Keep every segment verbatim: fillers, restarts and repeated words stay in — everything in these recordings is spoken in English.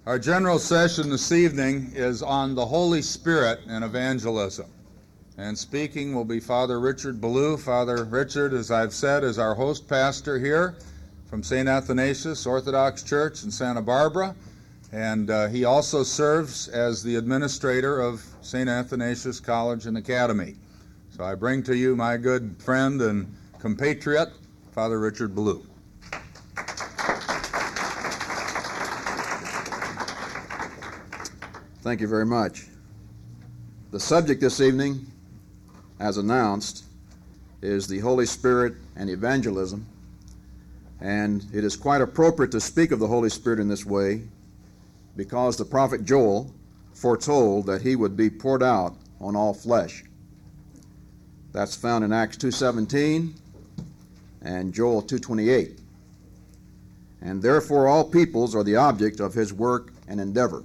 Our general session this evening is on the Holy Spirit and evangelism. And speaking will be Father Richard Ballou. Father Richard, as I've said, is our host pastor here from Saint Athanasius Orthodox Church in Santa Barbara. And uh, he also serves as the administrator of Saint Athanasius College and Academy. So I bring to you my good friend and compatriot, Father Richard Ballou. Thank you very much. The subject this evening, as announced, is the Holy Spirit and evangelism. And it is quite appropriate to speak of the Holy Spirit in this way because the prophet Joel foretold that he would be poured out on all flesh. That's found in Acts two seventeen and Joel two twenty-eight. And therefore all peoples are the object of his work and endeavor.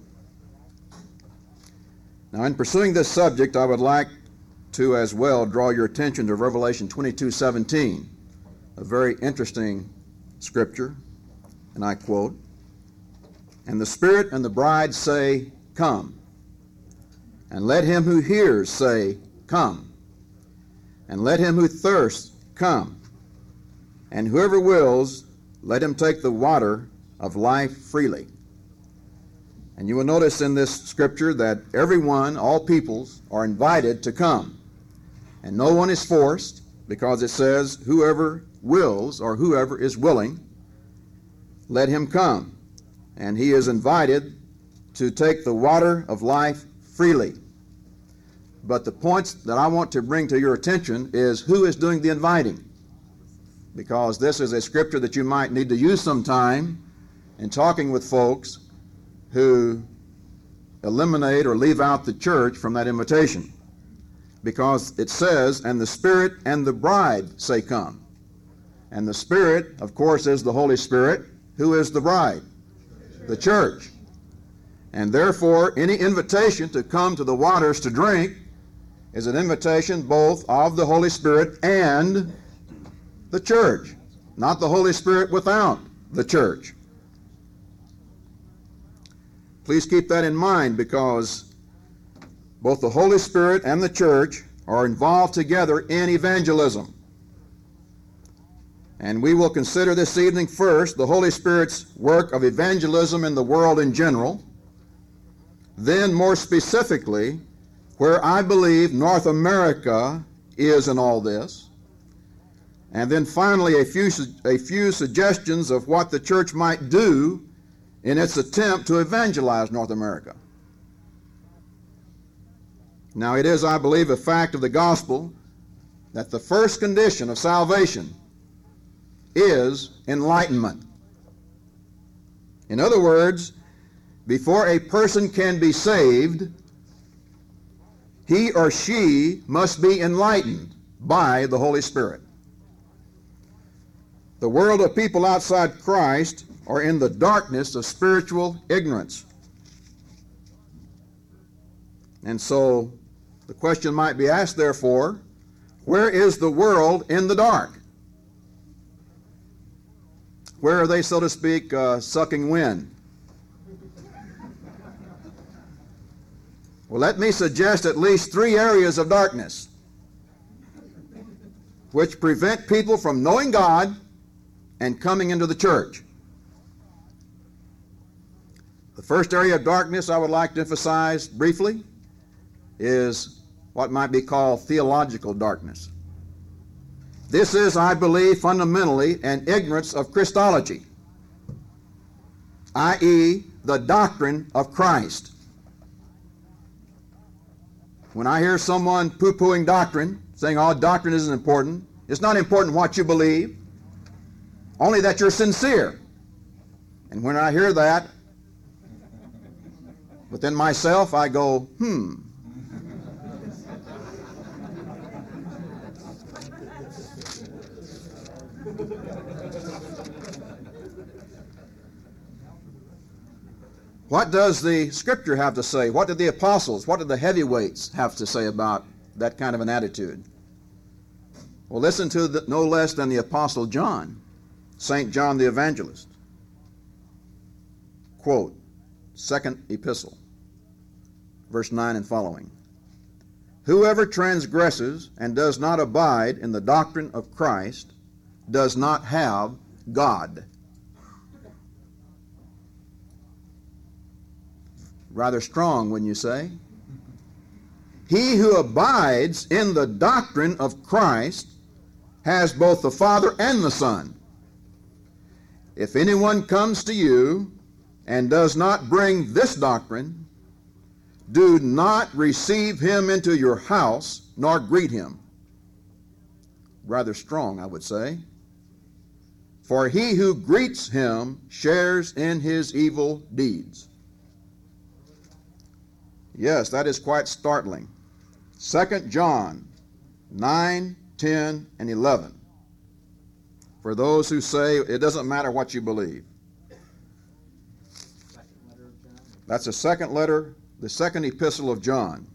Now, in pursuing this subject, I would like to as well draw your attention to Revelation twenty-two seventeen, a very interesting scripture, and I quote, "And the Spirit and the bride say, Come. And let him who hears say, Come. And let him who thirsts come. And whoever wills, let him take the water of life freely." And you will notice in this scripture that everyone, all peoples, are invited to come. And no one is forced, because it says, whoever wills or whoever is willing, let him come. And he is invited to take the water of life freely. But the points that I want to bring to your attention is who is doing the inviting. Because this is a scripture that you might need to use sometime in talking with folks who eliminate or leave out the church from that invitation. Because it says, and the Spirit and the bride say, Come. And the Spirit, of course, is the Holy Spirit. Who is the bride? The church. And therefore, any invitation to come to the waters to drink is an invitation both of the Holy Spirit and the church, not the Holy Spirit without the church. Please keep that in mind, because both the Holy Spirit and the church are involved together in evangelism. And we will consider this evening first the Holy Spirit's work of evangelism in the world in general, then more specifically where I believe North America is in all this, and then finally a few, a few suggestions of what the church might do in its attempt to evangelize North America. Now, it is, I believe, a fact of the gospel that the first condition of salvation is enlightenment. In other words, before a person can be saved, he or she must be enlightened by the Holy Spirit. The world of people outside Christ are in the darkness of spiritual ignorance. And so the question might be asked, therefore, where is the world in the dark? Where are they, so to speak, uh, sucking wind? Well, let me suggest at least three areas of darkness which prevent people from knowing God and coming into the church. The first area of darkness I would like to emphasize briefly is what might be called theological darkness. This is, I believe, fundamentally an ignorance of Christology, that is the doctrine of Christ. When I hear someone poo-pooing doctrine, saying, oh, doctrine isn't important, it's not important what you believe, only that you're sincere. And when I hear that, within myself, I go, hmm. What does the Scripture have to say? What did the apostles, what did the heavyweights have to say about that kind of an attitude? Well, listen to the, no less than the Apostle John, Saint John the Evangelist. Quote, second epistle, verse nine and following. Whoever transgresses and does not abide in the doctrine of Christ does not have God. Rather strong, wouldn't you say? He who abides in the doctrine of Christ has both the Father and the Son. If anyone comes to you and does not bring this doctrine, do not receive him into your house, nor greet him. Rather strong, I would say. For he who greets him shares in his evil deeds. Yes, that is quite startling. Second John nine, ten, and eleven. For those who say it doesn't matter what you believe. That's the second letter, the second epistle of John.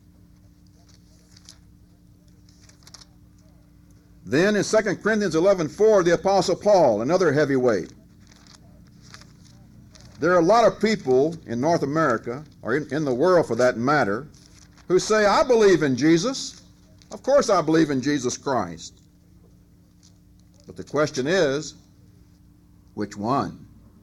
Then in Second Corinthians eleven four, the Apostle Paul, another heavyweight. There are a lot of people in North America, or in, in the world for that matter, who say, I believe in Jesus. Of course I believe in Jesus Christ. But the question is, which one?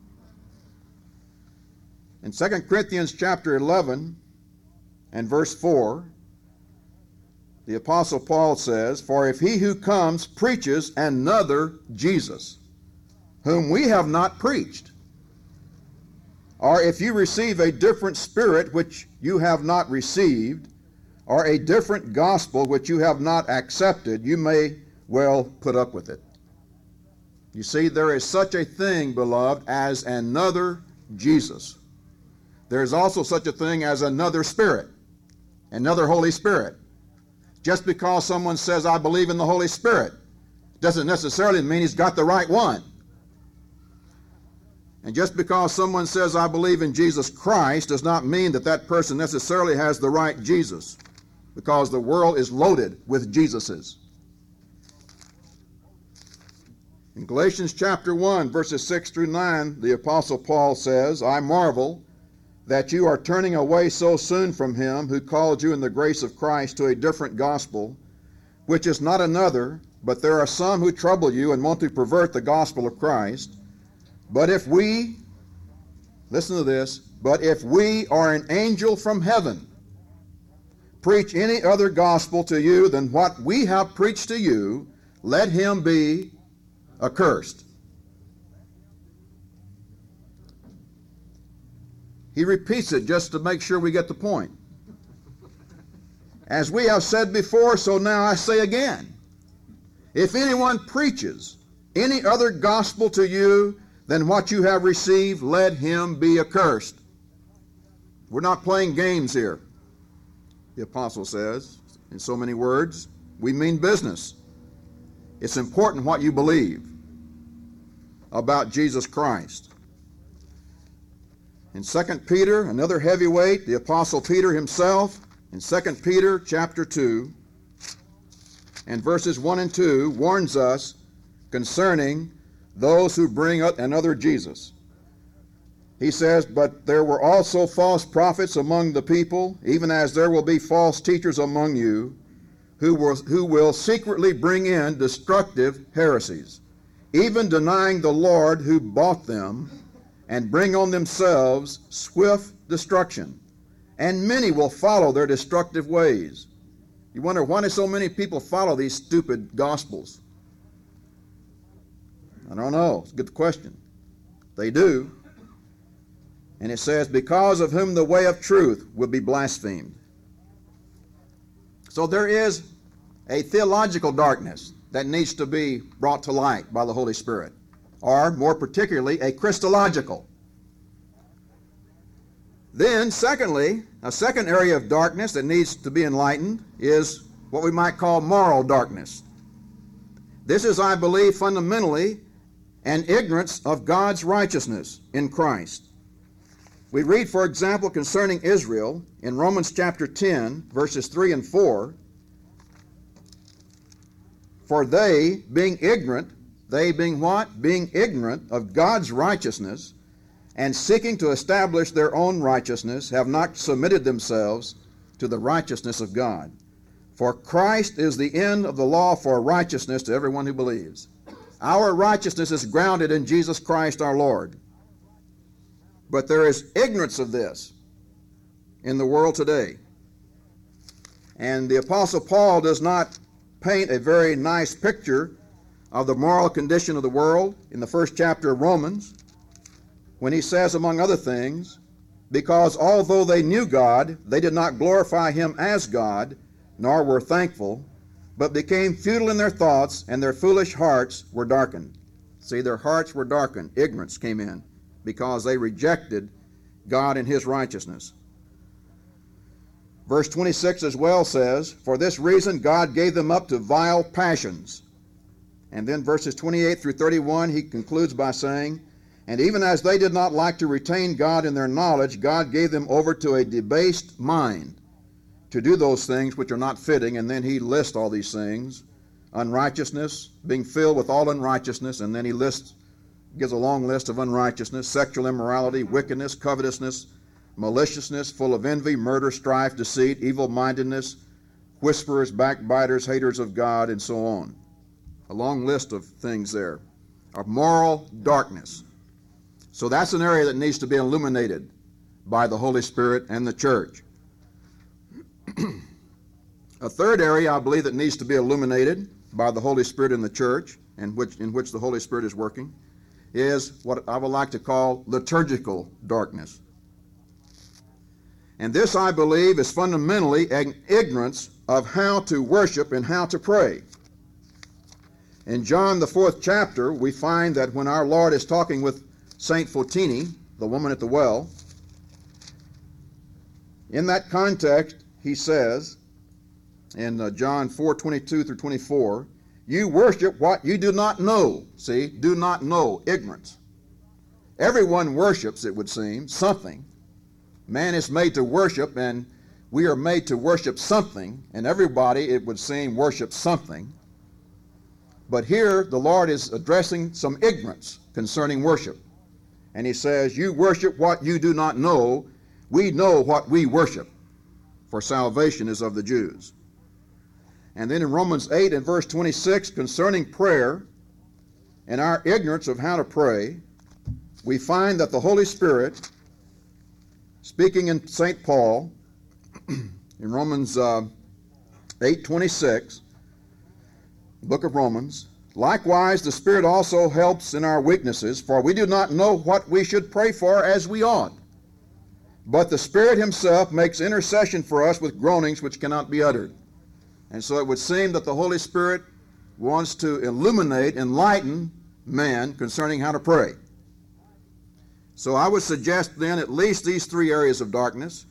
In Second Corinthians chapter eleven and verse four, the Apostle Paul says, For if he who comes preaches another Jesus, whom we have not preached, or if you receive a different spirit which you have not received, or a different gospel which you have not accepted, you may well put up with it. You see, there is such a thing, beloved, as another Jesus. There is also such a thing as another Spirit, another Holy Spirit. Just because someone says, I believe in the Holy Spirit, doesn't necessarily mean he's got the right one. And just because someone says, I believe in Jesus Christ, does not mean that that person necessarily has the right Jesus, because the world is loaded with Jesuses. In Galatians chapter one, verses six through nine, the Apostle Paul says, I marvel that you are turning away so soon from him who called you in the grace of Christ to a different gospel, which is not another, but there are some who trouble you and want to pervert the gospel of Christ. But if we, listen to this, but if we are an angel from heaven, preach any other gospel to you than what we have preached to you, let him be accursed. He repeats it just to make sure we get the point. As we have said before, so now I say again. If anyone preaches any other gospel to you than what you have received, let him be accursed. We're not playing games here, the apostle says, in so many words. We mean business. It's important what you believe about Jesus Christ. In Second Peter, another heavyweight, the Apostle Peter himself, in Second Peter chapter two, and verses one and two, warns us concerning those who bring up another Jesus. He says, But there were also false prophets among the people, even as there will be false teachers among you, who will, who will secretly bring in destructive heresies, even denying the Lord who bought them, and bring on themselves swift destruction. And many will follow their destructive ways. You wonder, why do so many people follow these stupid gospels? I don't know. It's a good question. They do. And it says, because of whom the way of truth will be blasphemed. So there is a theological darkness that needs to be brought to light by the Holy Spirit. Or, more particularly, a Christological. Then, secondly, a second area of darkness that needs to be enlightened is what we might call moral darkness. This is, I believe, fundamentally an ignorance of God's righteousness in Christ. We read, for example, concerning Israel in Romans chapter ten, verses three and four, For they, being ignorant, they being what? Being ignorant of God's righteousness, and seeking to establish their own righteousness, have not submitted themselves to the righteousness of God. For Christ is the end of the law for righteousness to everyone who believes. Our righteousness is grounded in Jesus Christ our Lord. But there is ignorance of this in the world today. And the Apostle Paul does not paint a very nice picture of the moral condition of the world in the first chapter of Romans, when he says, among other things, because although they knew God, they did not glorify him as God, nor were thankful, but became futile in their thoughts, and their foolish hearts were darkened. See, their hearts were darkened. Ignorance came in because they rejected God and his righteousness. Verse twenty-six as well says, for this reason God gave them up to vile passions. And then verses twenty-eight through thirty-one, he concludes by saying, and even as they did not like to retain God in their knowledge, God gave them over to a debased mind to do those things which are not fitting. And then he lists all these things. Unrighteousness, being filled with all unrighteousness, and then he lists, gives a long list of unrighteousness, sexual immorality, wickedness, covetousness, maliciousness, full of envy, murder, strife, deceit, evil-mindedness, whisperers, backbiters, haters of God, and so on. A long list of things there, of moral darkness. So that's an area that needs to be illuminated by the Holy Spirit and the church. A third area I believe that needs to be illuminated by the Holy Spirit and the church, and which, in which the Holy Spirit is working, is what I would like to call liturgical darkness. And this, I believe, is fundamentally an ignorance of how to worship and how to pray. In John, the fourth chapter, we find that when our Lord is talking with Saint Fotini, the woman at the well, in that context, he says, in uh, John four twenty-two through twenty-four, you worship what you do not know. See, do not know, ignorance. Everyone worships, it would seem, something. Man is made to worship, and we are made to worship something, and everybody, it would seem, worships something. But here, the Lord is addressing some ignorance concerning worship. And he says, you worship what you do not know. We know what we worship, for salvation is of the Jews. And then in Romans eight and verse twenty-six, concerning prayer and our ignorance of how to pray, we find that the Holy Spirit, speaking in Saint Paul, in Romans uh, eight twenty-six, book of Romans, likewise the Spirit also helps in our weaknesses, for we do not know what we should pray for as we ought. But the Spirit himself makes intercession for us with groanings which cannot be uttered. And so it would seem that the Holy Spirit wants to illuminate, enlighten man concerning how to pray. So I would suggest then at least these three areas of darkness: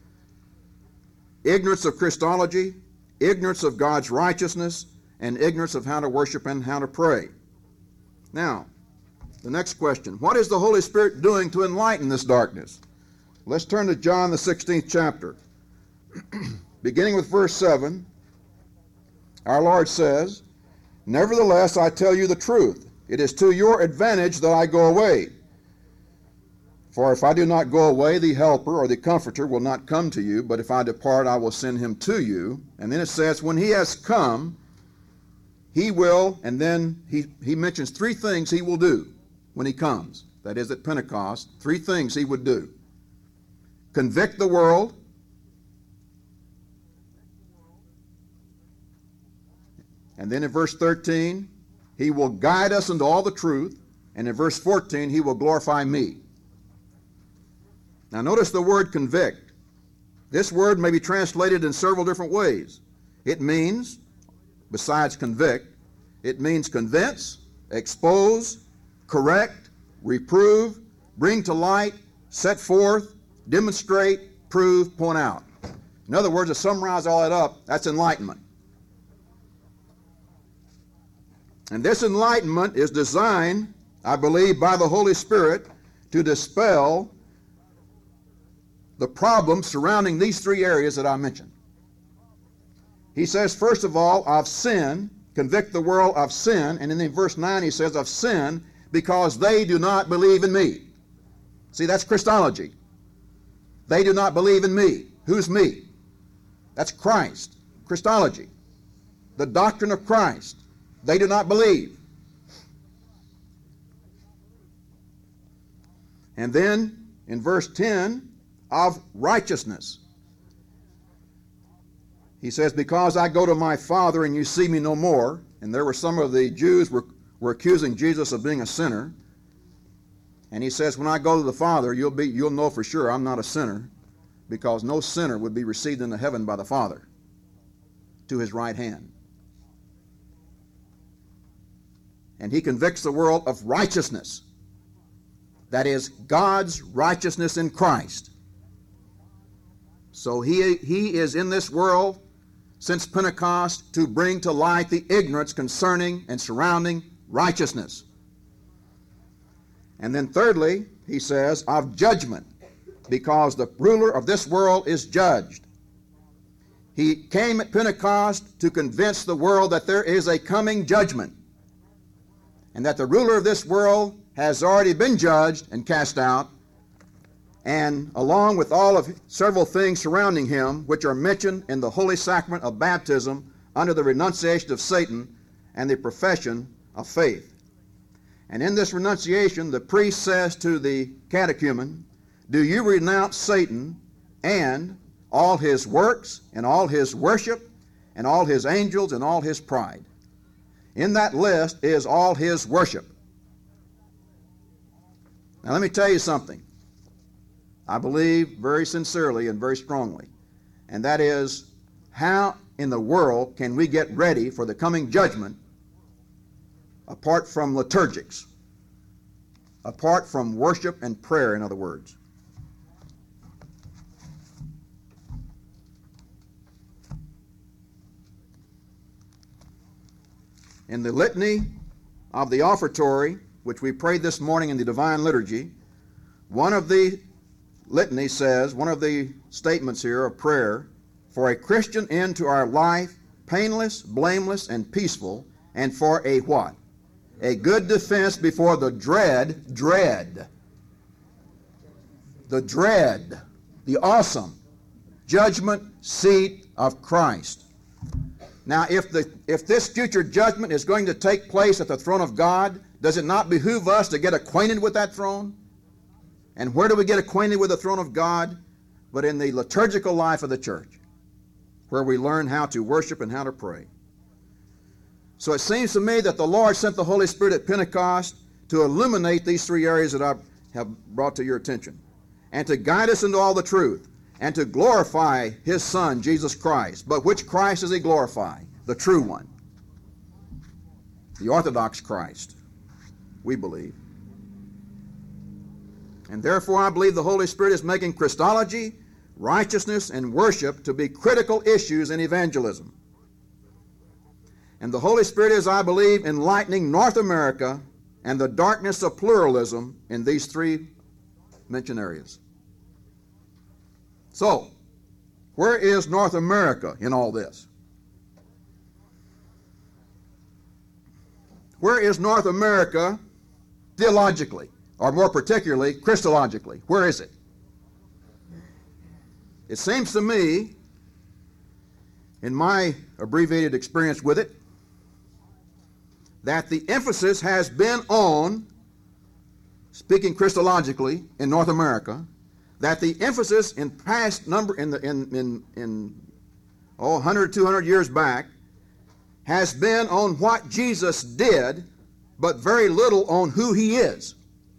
ignorance of Christology, ignorance of God's righteousness, and ignorance of how to worship and how to pray. Now, the next question: what is the Holy Spirit doing to enlighten this darkness? Let's turn to John, the sixteenth chapter. Beginning with verse seven, our Lord says, nevertheless, I tell you the truth. It is to your advantage that I go away. For if I do not go away, the Helper or the Comforter will not come to you, but if I depart, I will send him to you. And then it says, when he has come, he will, and then he, he mentions three things he will do when he comes. That is at Pentecost, three things he would do. Convict the world, and then in verse thirteen, he will guide us into all the truth, and in verse fourteen, he will glorify me. Now notice the word convict. This word may be translated in several different ways. It means, besides convict, it means convince, expose, correct, reprove, bring to light, set forth, demonstrate, prove, point out. In other words, to summarize all that up, that's enlightenment. And this enlightenment is designed, I believe, by the Holy Spirit to dispel the problems surrounding these three areas that I mentioned. He says, first of all, of sin, convict the world of sin, and then in verse nine he says, of sin, because they do not believe in me. See, that's Christology. They do not believe in me. Who's me? That's Christ. Christology. The doctrine of Christ. They do not believe. And then in verse ten, of righteousness. He says, because I go to my Father and you see me no more. And there were some of the Jews were, were accusing Jesus of being a sinner. And he says, when I go to the Father, you'll be, you'll know for sure I'm not a sinner, because no sinner would be received into heaven by the Father to his right hand. And he convicts the world of righteousness. That is, God's righteousness in Christ. So he, he is in this world since Pentecost to bring to light the ignorance concerning and surrounding righteousness. And then thirdly, he says, of judgment, because the ruler of this world is judged. He came at Pentecost to convince the world that there is a coming judgment, and that the ruler of this world has already been judged and cast out, and along with all of several things surrounding him, which are mentioned in the holy sacrament of baptism under the renunciation of Satan and the profession of faith. And in this renunciation, the priest says to the catechumen, do you renounce Satan and all his works and all his worship and all his angels and all his pride? In that list is all his worship. Now let me tell you something. I believe very sincerely and very strongly, and that is, how in the world can we get ready for the coming judgment apart from liturgics, apart from worship and prayer, in other words? In the litany of the offertory, which we prayed this morning in the Divine Liturgy, one of the litany says, one of the statements here of prayer, for a Christian end to our life, painless, blameless, and peaceful, and for a what? A good defense before the dread, dread, the dread, the awesome judgment seat of Christ. Now, if the if this future judgment is going to take place at the throne of God, does it not behoove us to get acquainted with that throne? And where do we get acquainted with the throne of God? But in the liturgical life of the church, where we learn how to worship and how to pray. So it seems to me that the Lord sent the Holy Spirit at Pentecost to illuminate these three areas that I have brought to your attention, and to guide us into all the truth, and to glorify his Son, Jesus Christ. But which Christ does he glorify? The true one. The Orthodox Christ, we believe. And therefore I believe the Holy Spirit is making Christology, righteousness, and worship to be critical issues in evangelism. And the Holy Spirit is, I believe, enlightening North America and the darkness of pluralism in these three mentioned areas. So, where is North America in all this? Where is North America theologically, or more particularly, Christologically? Where is it? It seems to me, in my abbreviated experience with it, that the emphasis has been on, speaking Christologically in North America, that the emphasis in past number, in the in in in oh, one hundred, two hundred years back, has been on what Jesus did, but very little on who he is.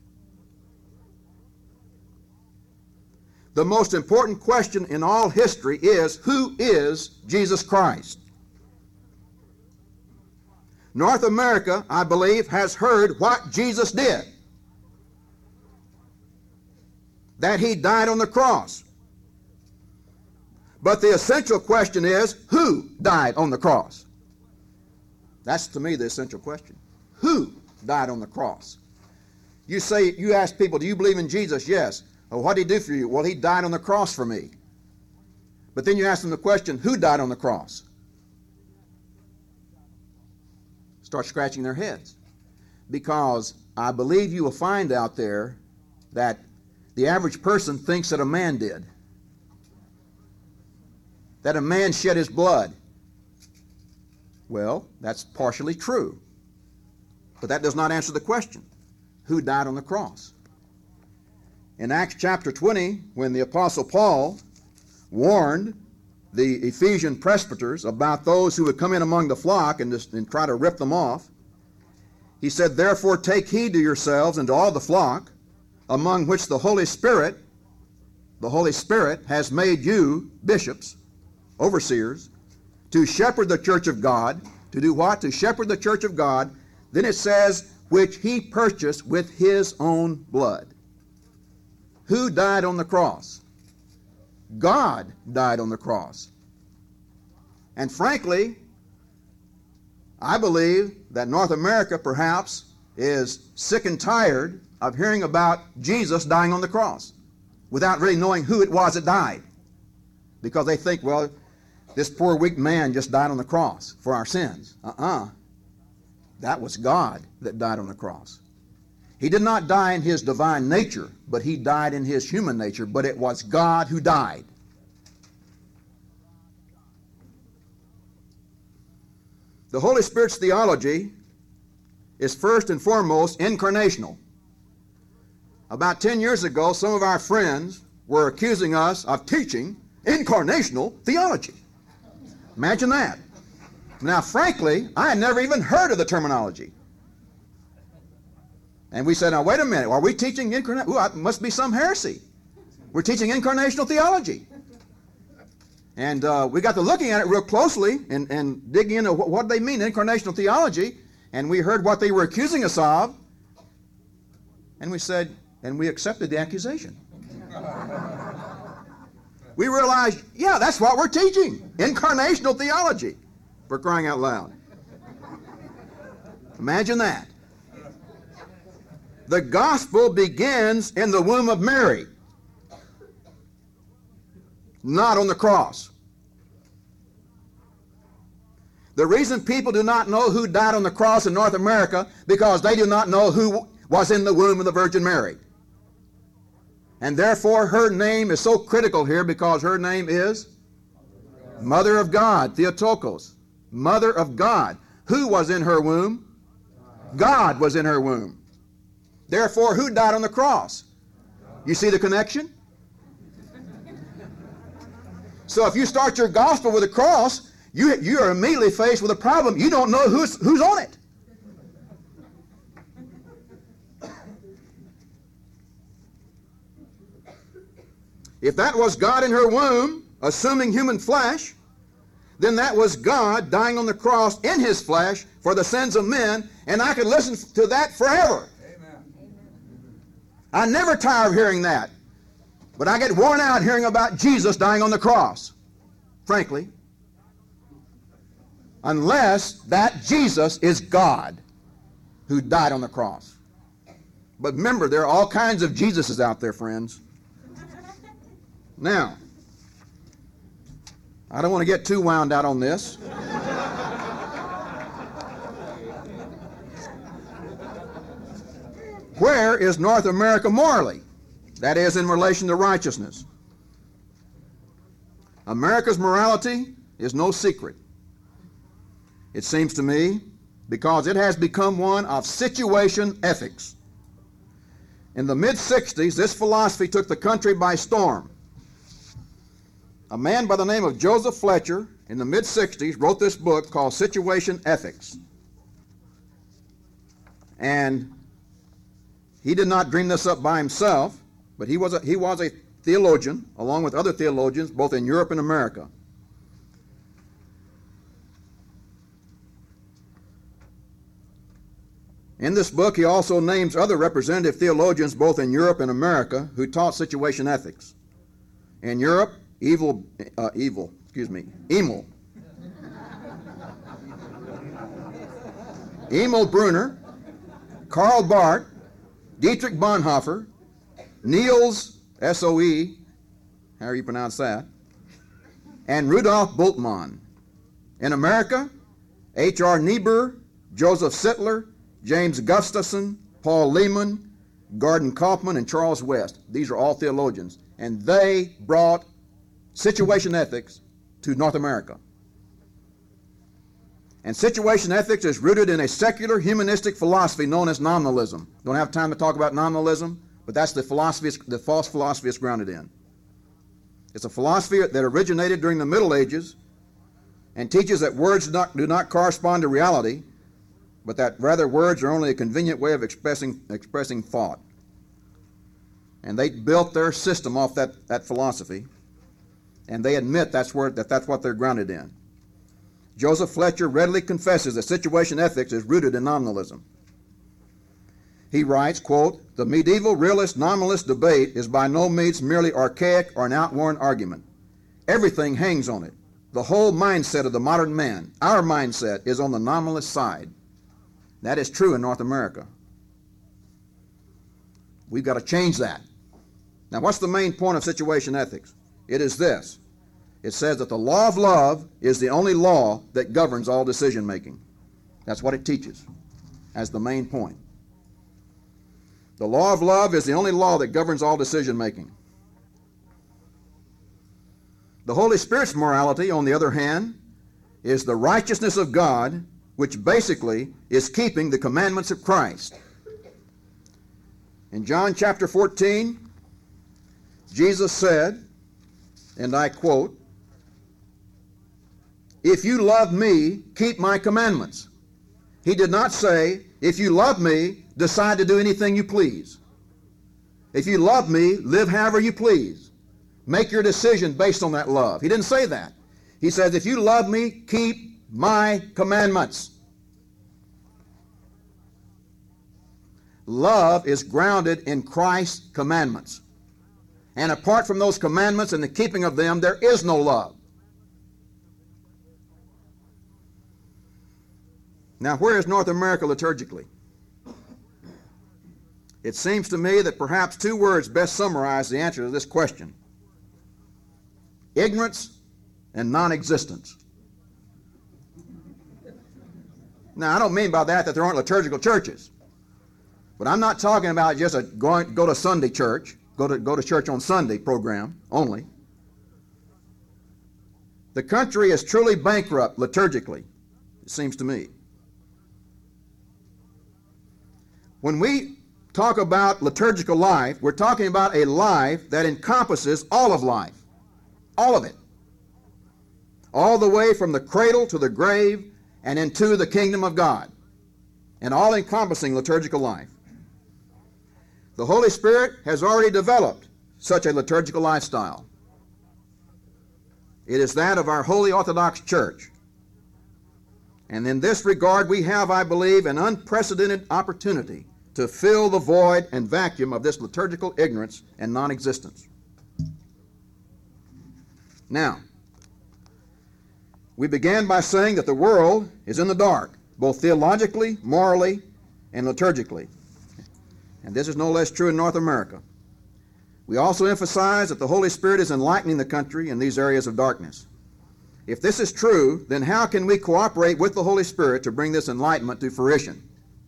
The most important question in all history is, who is Jesus Christ? North America, I believe, has heard what Jesus did. That he died on the cross. But the essential question is, who died on the cross? That's, to me, the essential question. Who died on the cross? You say, you ask people, do you believe in Jesus? Yes. Well, what did he do for you? Well, he died on the cross for me. But then you ask them the question, who died on the cross? Start scratching their heads. Because I believe you will find out there that the average person thinks that a man did, that a man shed his blood. Well, that's partially true, but that does not answer the question. Who died on the cross? In Acts chapter twenty, when the Apostle Paul warned the Ephesian presbyters about those who would come in among the flock and, just, and try to rip them off, he said, "Therefore take heed to yourselves and to all the flock, among which the Holy Spirit, the Holy Spirit has made you bishops, overseers, to shepherd the church of God." To do what? To shepherd the church of God. Then it says, which he purchased with his own blood. Who died on the cross? God died on the cross. And frankly, I believe that North America perhaps is sick and tired of hearing about Jesus dying on the cross without really knowing who it was that died. Because they think, well, this poor weak man just died on the cross for our sins. Uh-uh. That was God that died on the cross. He did not die in his divine nature, but he died in his human nature, but it was God who died. The Holy Spirit's theology is first and foremost incarnational. About ten years ago, some of our friends were accusing us of teaching incarnational theology. Imagine that. Now, frankly, I had never even heard of the terminology. And we said, now, wait a minute. Are we teaching incarnation? Ooh, it must be some heresy. We're teaching incarnational theology. And uh, we got to looking at it real closely and, and digging into what, what they mean, incarnational theology. And we heard what they were accusing us of. And we said, and we accepted the accusation. We realized, yeah, that's what we're teaching. Incarnational theology. For crying out loud. Imagine that. The gospel begins in the womb of Mary, not on the cross. The reason people do not know who died on the cross in North America, because they do not know who was in the womb of the Virgin Mary. And therefore her name is so critical here, because her name is Mother of God, Theotokos. Mother of God. Who was in her womb? God was in her womb. Therefore, who died on the cross? You see the connection? So if you start your gospel with a cross, you, you are immediately faced with a problem. You don't know who's, who's on it. If that was God in her womb, assuming human flesh, then that was God dying on the cross in his flesh for the sins of men, and I could listen to that forever. Amen. I never tire of hearing that. But I get worn out hearing about Jesus dying on the cross, frankly. Unless that Jesus is God who died on the cross. But remember, there are all kinds of Jesuses out there, friends. Now, I don't want to get too wound out on this. Where is North America morally? That is, in relation to righteousness. America's morality is no secret, it seems to me, because it has become one of situation ethics. In the mid sixties, this philosophy took the country by storm. A man by the name of Joseph Fletcher in the mid sixties wrote this book called Situation Ethics. And he did not dream this up by himself, but he was a, he was a theologian, along with other theologians, both in Europe and America. In this book, he also names other representative theologians, both in Europe and America, who taught situation ethics. In Europe, Evil, uh, evil, excuse me, Emil. Emil Brunner, Karl Barth, Dietrich Bonhoeffer, Niels, S O E, how do you pronounce that, and Rudolf Bultmann. In America, H R Niebuhr, Joseph Sittler, James Gustafson, Paul Lehman, Gordon Kaufman, and Charles West. These are all theologians. And they brought situation ethics to North America. And situation ethics is rooted in a secular humanistic philosophy known as nominalism. Don't have time to talk about nominalism, but that's the philosophy, the false philosophy it's grounded in. It's a philosophy that originated during the Middle Ages and teaches that words do not, do not correspond to reality, but that rather words are only a convenient way of expressing, expressing thought. And they built their system off that, that philosophy, and they admit that's where, that that's what they're grounded in. Joseph Fletcher readily confesses that situation ethics is rooted in nominalism. He writes, quote, "The medieval realist nominalist debate is by no means merely archaic or an outworn argument. Everything hangs on it. The whole mindset of the modern man, our mindset, is on the nominalist side." That is true in North America. We've got to change that. Now, what's the main point of situation ethics? It is this. It says that the law of love is the only law that governs all decision making. That's what it teaches as the main point. The law of love is the only law that governs all decision making. The Holy Spirit's morality, on the other hand, is the righteousness of God, which basically is keeping the commandments of Christ. In John chapter fourteen, Jesus said, and I quote, "If you love me, keep my commandments." He did not say, "If you love me, decide to do anything you please. If you love me, live however you please. Make your decision based on that love." He didn't say that. He says, "If you love me, keep my commandments." Love is grounded in Christ's commandments. And apart from those commandments and the keeping of them, there is no love. Now, where is North America liturgically? It seems to me that perhaps two words best summarize the answer to this question: ignorance and non-existence. Now, I don't mean by that that there aren't liturgical churches. But I'm not talking about just a going, go to Sunday church, go to, go to church on Sunday program only. The country is truly bankrupt liturgically, it seems to me. When we talk about liturgical life, we're talking about a life that encompasses all of life, all of it, all the way from the cradle to the grave and into the kingdom of God, an all-encompassing liturgical life. The Holy Spirit has already developed such a liturgical lifestyle. It is that of our Holy Orthodox Church. And in this regard, we have, I believe, an unprecedented opportunity to fill the void and vacuum of this liturgical ignorance and non-existence. Now, we began by saying that the world is in the dark, both theologically, morally, and liturgically. And this is no less true in North America. We also emphasize that the Holy Spirit is enlightening the country in these areas of darkness. If this is true, then how can we cooperate with the Holy Spirit to bring this enlightenment to fruition?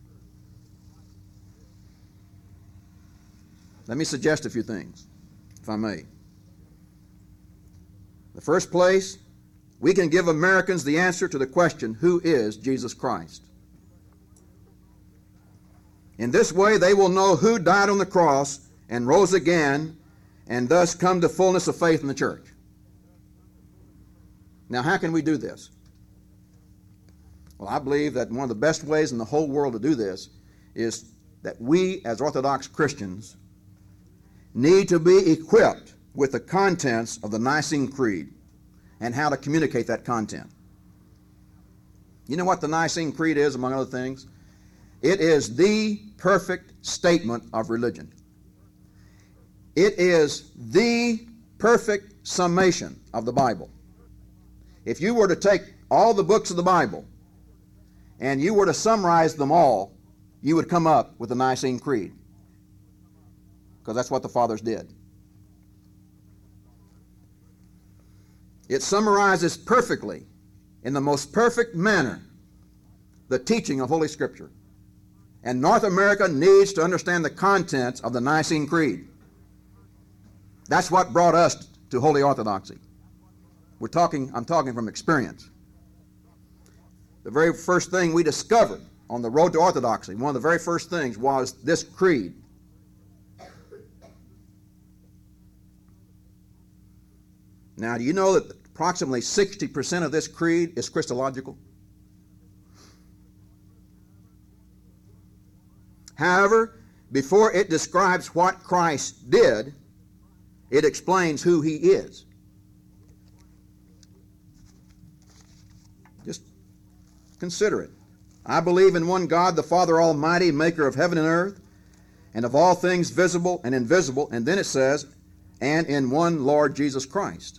Let me suggest a few things, if I may. In the first place, we can give Americans the answer to the question, who is Jesus Christ? In this way, they will know who died on the cross and rose again, and thus come to fullness of faith in the church. Now, how can we do this? Well, I believe that one of the best ways in the whole world to do this is that we, as Orthodox Christians, need to be equipped with the contents of the Nicene Creed and how to communicate that content. You know what the Nicene Creed is, among other things? It is the perfect statement of religion. It is the perfect summation of the Bible. If you were to take all the books of the Bible and you were to summarize them all, you would come up with the Nicene Creed, because that's what the fathers did. It summarizes perfectly, in the most perfect manner, the teaching of Holy Scripture. And North America needs to understand the contents of the Nicene Creed. That's what brought us to Holy Orthodoxy. We're talking, I'm talking from experience. The very first thing we discovered on the road to Orthodoxy, one of the very first things was this creed. Now, do you know that approximately sixty percent of this creed is Christological? However, before it describes what Christ did, it explains who he is. Just consider it. I believe in one God, the Father Almighty, maker of heaven and earth, and of all things visible and invisible. And then it says, and in one Lord Jesus Christ.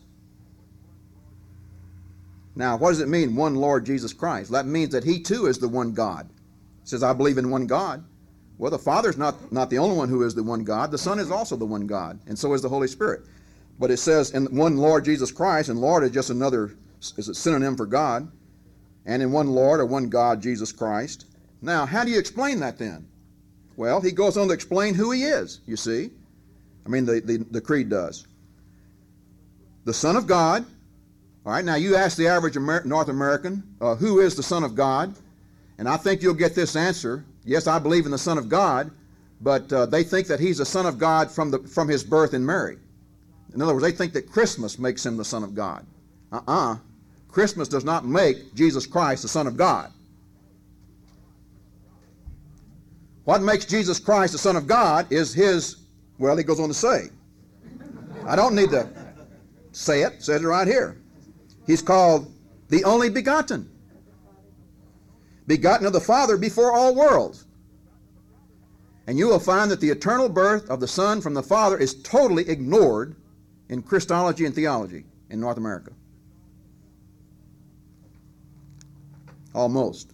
Now, what does it mean, one Lord Jesus Christ? That means that he too is the one God. It says, I believe in one God. Well, the Father's not, not the only one who is the one God. The Son is also the one God, and so is the Holy Spirit. But it says, in one Lord Jesus Christ, and Lord is just another, is a synonym for God, and in one Lord or one God, Jesus Christ. Now, how do you explain that then? Well, he goes on to explain who he is, you see. I mean, the, the, the creed does. The Son of God. All right, now you ask the average Amer- North American, uh, who is the Son of God? And I think you'll get this answer. Yes, I believe in the Son of God, but uh, they think that he's the Son of God from, the, from his birth in Mary. In other words, they think that Christmas makes him the Son of God. Uh-uh. Christmas does not make Jesus Christ the Son of God. What makes Jesus Christ the Son of God is his, well, he goes on to say. I don't need to say it. It says it right here. He's called the only begotten. Begotten of the Father before all worlds. And you will find that the eternal birth of the Son from the Father is totally ignored in Christology and theology in North America. Almost.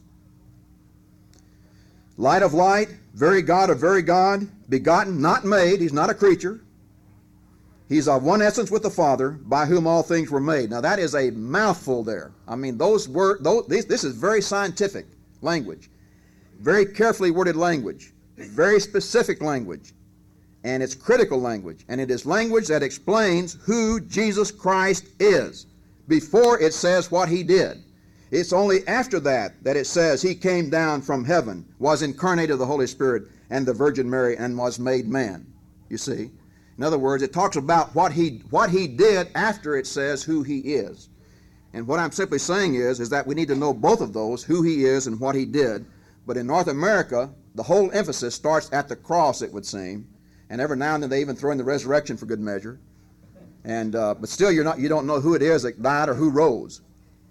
Light of light, very God of very God, begotten, not made. He's not a creature. He's of one essence with the Father, by whom all things were made. Now that is a mouthful there. I mean, those word, those, this, this is very scientific language, very carefully worded language, very specific language, and it's critical language, and it is language that explains who Jesus Christ is before it says what he did. It's only after that that it says he came down from heaven, was incarnated of the Holy Spirit and the Virgin Mary, and was made man, you see. In other words, it talks about what he, what he did after it says who he is. And what I'm simply saying is, is that we need to know both of those, who he is and what he did. But in North America, the whole emphasis starts at the cross, it would seem. And every now and then they even throw in the resurrection for good measure. And uh, but still, you're not, you don't know who it is that died or who rose.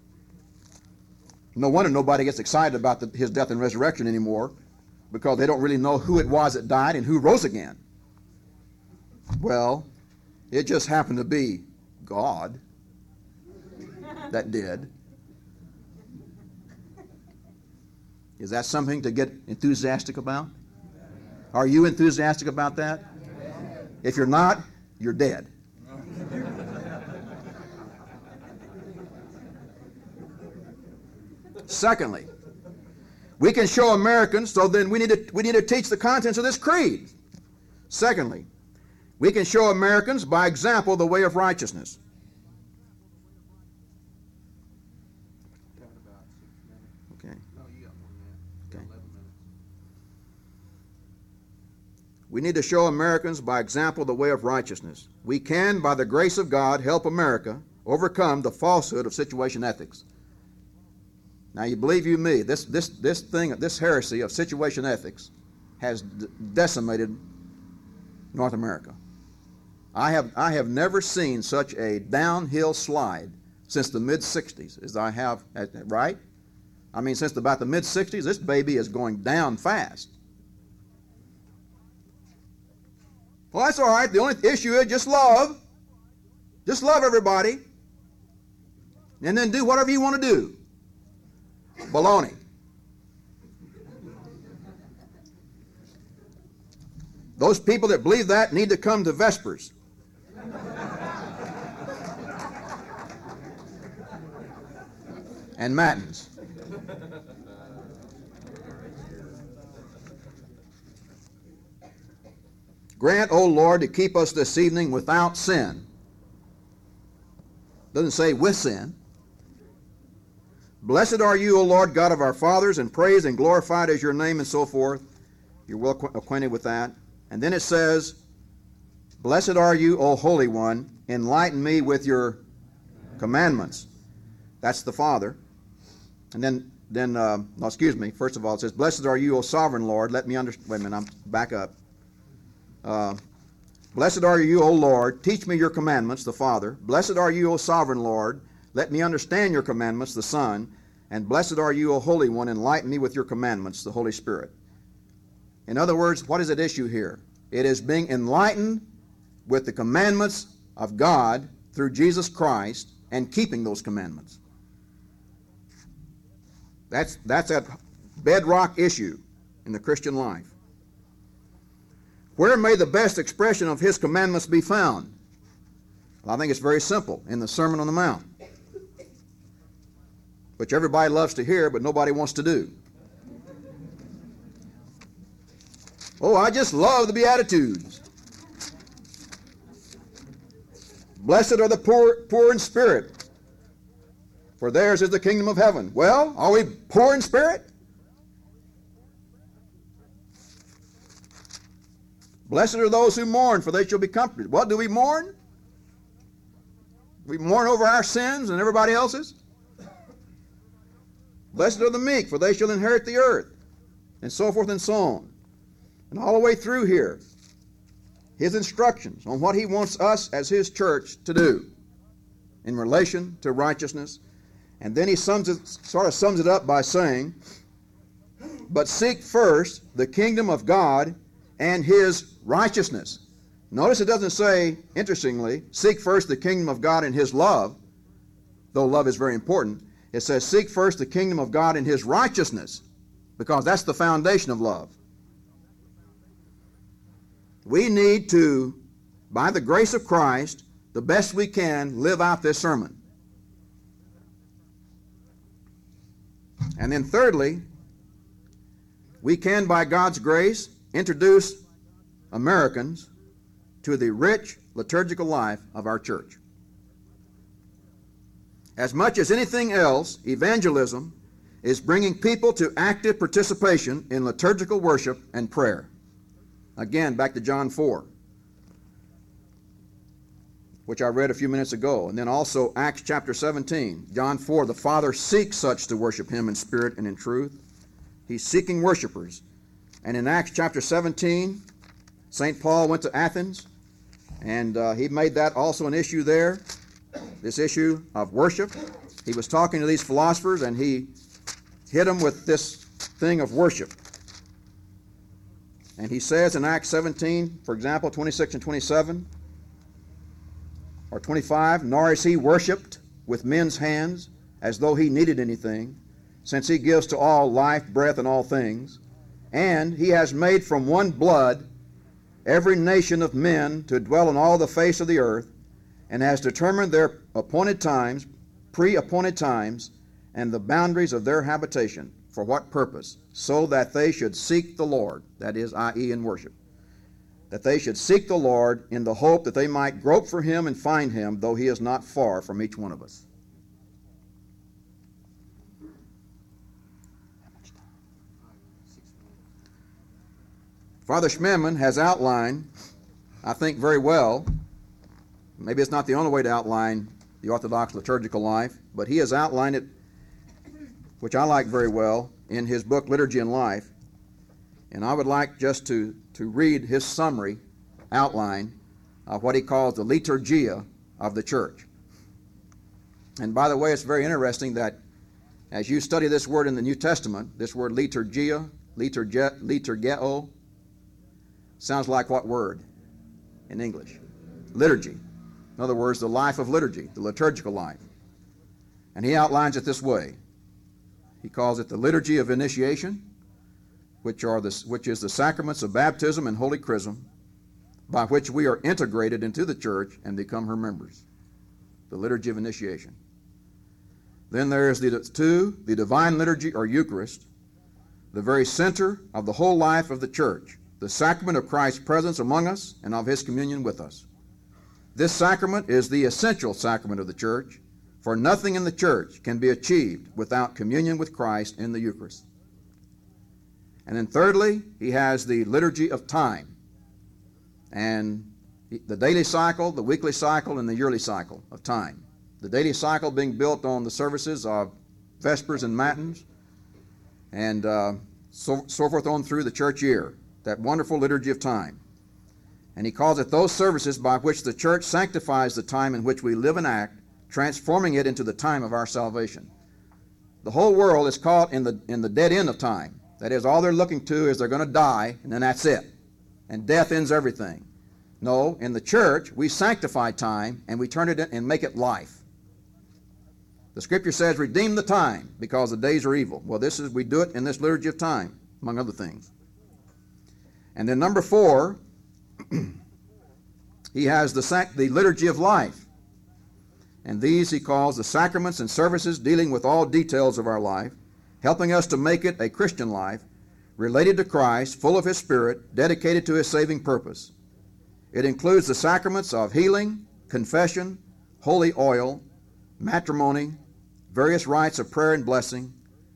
No wonder nobody gets excited about the, his death and resurrection anymore, because they don't really know who it was that died and who rose again. Well, it just happened to be God that did. Is that something to get enthusiastic about? Are you enthusiastic about that? If you're not, you're dead. Secondly, we can show Americans, so then we need to we need to teach the contents of this creed. Secondly, we can show Americans by example the way of righteousness. Okay. Okay. We need to show Americans by example the way of righteousness. We can, by the grace of God, help America overcome the falsehood of situation ethics. Now, you believe you me, this this this thing, this heresy of situation ethics has d- decimated North America. I have I have never seen such a downhill slide since the mid sixties as I have, right? I mean, since about the mid sixties, this baby is going down fast. Well, that's all right. The only issue is just love. Just love everybody. And then do whatever you want to do. Baloney. Those people that believe that need to come to Vespers. And Matins. Grant, O Lord, to keep us this evening without sin. Doesn't say with sin. Blessed are you, O Lord, God of our fathers, and praised and glorified is your name, and so forth. You're well acquainted with that. And then it says, Blessed are you, O Holy One, enlighten me with your commandments. That's the Father. And then, then uh, no, excuse me, first of all it says, Blessed are you, O Sovereign Lord. Let me understand. Wait a minute, I'm back up. Uh, Blessed are you, O Lord. Teach me your commandments, the Father. Blessed are you, O Sovereign Lord. Let me understand your commandments, the Son. And blessed are you, O Holy One. Enlighten me with your commandments, the Holy Spirit. In other words, what is at issue here? It is being enlightened with the commandments of God through Jesus Christ and keeping those commandments. That's, that's a bedrock issue in the Christian life. Where may the best expression of his commandments be found? Well, I think it's very simple, in the Sermon on the Mount, which everybody loves to hear, but nobody wants to do. Oh, I just love the Beatitudes. Blessed are the poor, poor in spirit, for theirs is the kingdom of heaven. Well, are we poor in spirit? Blessed are those who mourn, for they shall be comforted. What do we mourn? We mourn over our sins and everybody else's. Blessed are the meek, for they shall inherit the earth, and so forth and so on. And all the way through here, his instructions on what he wants us as his church to do in relation to righteousness. And then he sums it, sort of sums it up by saying, but seek first the kingdom of God and his righteousness. Notice it doesn't say, interestingly, seek first the kingdom of God and his love, though love is very important. It says, seek first the kingdom of God and his righteousness, because that's the foundation of love. We need to, by the grace of Christ, the best we can, live out this sermon. And then thirdly, we can, by God's grace, introduce Americans to the rich liturgical life of our church. As much as anything else, evangelism is bringing people to active participation in liturgical worship and prayer. Again, back to John four, which I read a few minutes ago. And then also Acts chapter seventeen. John four, the Father seeks such to worship him in spirit and in truth. He's seeking worshipers. And in Acts chapter seventeen, Saint Paul went to Athens, and uh, he made that also an issue there, this issue of worship. He was talking to these philosophers, and he hit them with this thing of worship. And he says in Acts seventeen, for example, twenty-six and twenty-seven, or twenty-five, nor is he worshipped with men's hands as though he needed anything, since he gives to all life, breath, and all things. And he has made from one blood every nation of men to dwell on all the face of the earth, and has determined their appointed times, pre-appointed times, and the boundaries of their habitation. For what purpose? So that they should seek the Lord, that is, that is in worship. That they should seek the Lord in the hope that they might grope for him and find him, though he is not far from each one of us. Father Schmemann has outlined, I think very well, maybe it's not the only way to outline the Orthodox liturgical life, but he has outlined it, which I like very well, in his book Liturgy and Life. And I would like just to, to read his summary outline of what he calls the liturgia of the church. And by the way, it's very interesting that as you study this word in the New Testament, this word liturgia, liturge, liturgeo, sounds like what word in English? Liturgy. In other words, the life of liturgy, the liturgical life. And he outlines it this way. He calls it the liturgy of initiation, which are the, which is the sacraments of baptism and holy chrism, by which we are integrated into the church and become her members. The liturgy of initiation. Then there is the two, the divine liturgy or Eucharist, the very center of the whole life of the church, the sacrament of Christ's presence among us and of his communion with us. This sacrament is the essential sacrament of the church, for nothing in the church can be achieved without communion with Christ in the Eucharist. And then thirdly, he has the liturgy of time, and the daily cycle, the weekly cycle, and the yearly cycle of time. The daily cycle being built on the services of Vespers and Matins, and uh, so, so forth on through the church year, that wonderful liturgy of time. And he calls it those services by which the church sanctifies the time in which we live and act, transforming it into the time of our salvation. The whole world is caught in the, in the dead end of time. That is, all they're looking to is they're going to die, and then that's it. And death ends everything. No, in the church, we sanctify time, and we turn it in and make it life. The Scripture says, redeem the time, because the days are evil. Well, this is, we do it in this liturgy of time, among other things. And then number four, he has the, sac- the liturgy of life. And these he calls the sacraments and services dealing with all details of our life, helping us to make it a Christian life, related to Christ, full of his Spirit, dedicated to his saving purpose. It includes the sacraments of healing, confession, holy oil, matrimony, various rites of prayer and blessing,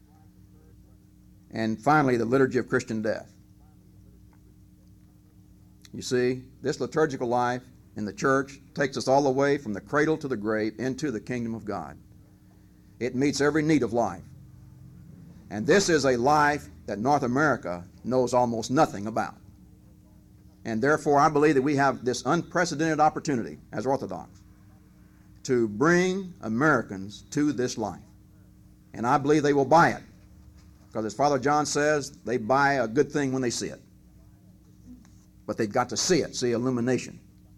and finally the liturgy of Christian death. You see, this liturgical life in the church takes us all the way from the cradle to the grave into the kingdom of God. It meets every need of life. And this is a life that North America knows almost nothing about. And therefore, I believe that we have this unprecedented opportunity as Orthodox to bring Americans to this life. And I believe they will buy it. Because as Father John says, they buy a good thing when they see it. But they've got to see it, see illumination.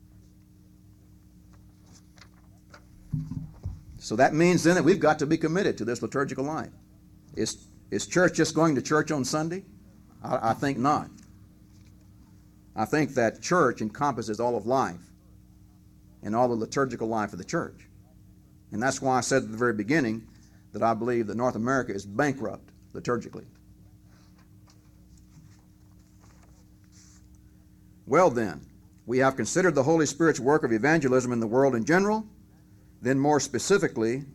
So that means then that we've got to be committed to this liturgical life. Is, is church just going to church on Sunday? I, I think not. I think that church encompasses all of life and all the liturgical life of the church. And that's why I said at the very beginning that I believe that North America is bankrupt liturgically. Well then, we have considered the Holy Spirit's work of evangelism in the world in general, then more specifically,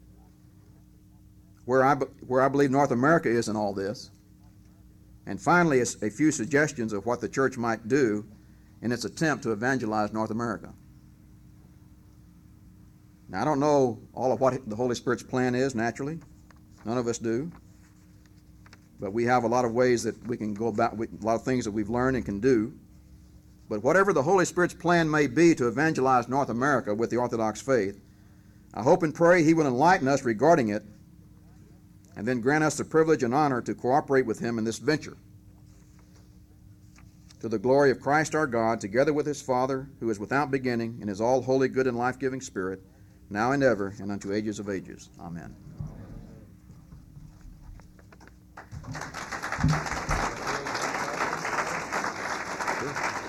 where I, where I believe North America is in all this, and finally a few suggestions of what the church might do in its attempt to evangelize North America. Now, I don't know all of what the Holy Spirit's plan is, naturally. None of us do. But we have a lot of ways that we can go about, a lot of things that we've learned and can do. But whatever the Holy Spirit's plan may be to evangelize North America with the Orthodox faith, I hope and pray he will enlighten us regarding it and then grant us the privilege and honor to cooperate with him in this venture. To the glory of Christ our God, together with his Father, who is without beginning, and is all holy, good, and life-giving Spirit, now and ever, and unto ages of ages. Amen. Sure.